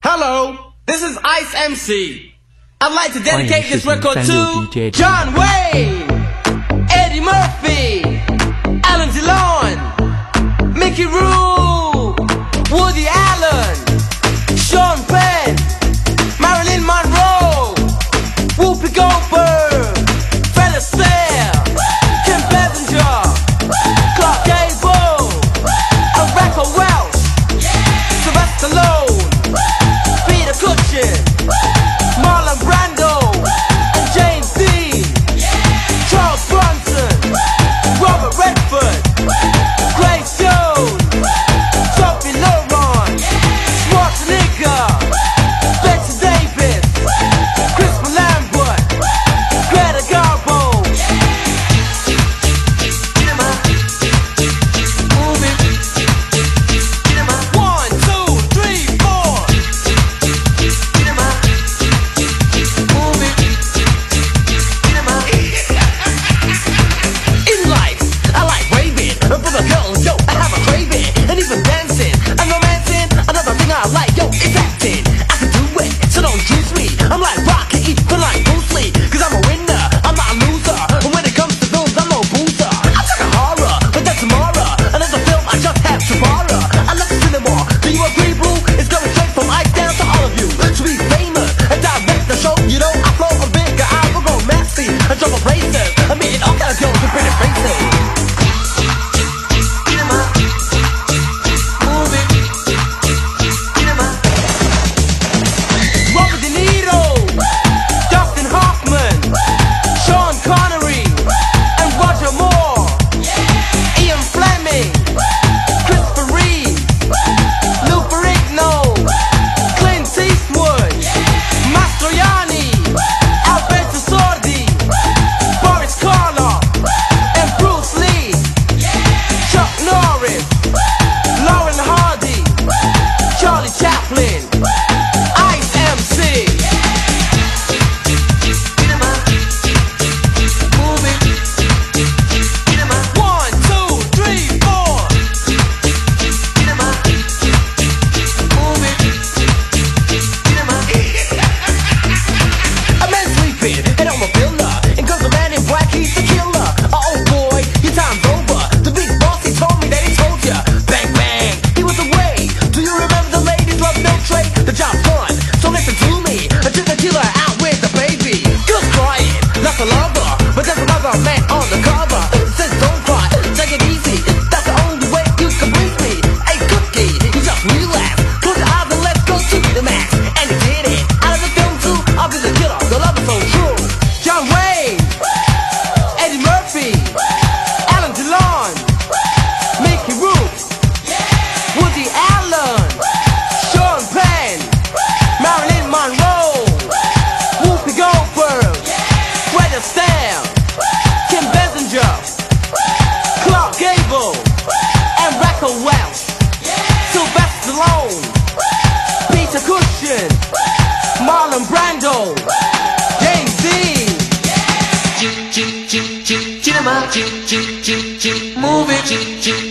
Hello, this is Ice MC. I'd like to 欢迎 dedicate 视 this 频 record 3六 to DJ John Wayne, Eddie Murphy, Alan DeLon, Mickey Rourke, Woody Allen, Sean Penn, Marilyn Monroe, Whoopi Goldberg, Fred Astaire, Kim Basinger, Clark Gable, Rebecca Welch, Sylvester Stallone, Peter Cushing, Marlon Brando, and James Dean, Charles Bronson, Robert Redford, Grace Jones, Sophie Loren, Schwarzenegger, Betsy Davis, Chris Lambert, Greta Garbo. Move it. 1, 2, 3, 4. Move it. In life, I like raving. For the girls, yo, I have a craving. And even dancing, and romancing. Another thing I like, yo, is acting. I can do it, so don't choose me. I'm like Rocky, but like Bruce Lee. Cause I'm a winner, I'm not a loser. And when it comes to films, I'm no boozer. I took a horror, but that's tomorrow. Another film, I just have to borrow. I love the cinema. Do you agree, Blue? It's going straight from Ike down to all of you. To be famous and direct the show, you know, I flow a bigger, I will go messy. I jump a places, I mean, all kinds of girls with pretty faces. Move it. Robert De Niro, Dustin Hoffman, Sean Connery, and Roger Moore, Ian Fleming, Christopher Reeve, Lou Ferrigno, Clint Eastwood, Mastroianni, Alberto Sordi, Boris Karloff, and Bruce Lee, Chuck Norris, Lauren Hardy, Charlie Chaplin, Ice MC. Move it. 1, 2, 3, 4. Move it. A man sleeping, and I'm a pillar. And cause a man in black, he's the killer. Oh boy, your time's over. The big boss, he told me that he told ya. Bang bang, he was away. Do you remember the ladies love milk tray? The job's done, so listen to me. Until the killer out with the baby. Girls crying, that's a lover. But there's another man on the cover. Says don't cry, take it easy. That's the only way you can please me. Hey Cookie, you just relax. Close your eyes and let's go to the max. And he did it. Out of the film too, I'll be the killer. The love is so true. John Wayne, Eddie Murphy, Alan DeLon, Mickey Rourke, Woody Allen, Sean Penn, Marilyn Monroe, Whoopi Goldberg, Fred Astaire, Kim Basinger, Clark Gable, and Rebecca Welch, Sylvester Stallone, Peter Cushing, Marlon Brando, James Dean. Move it.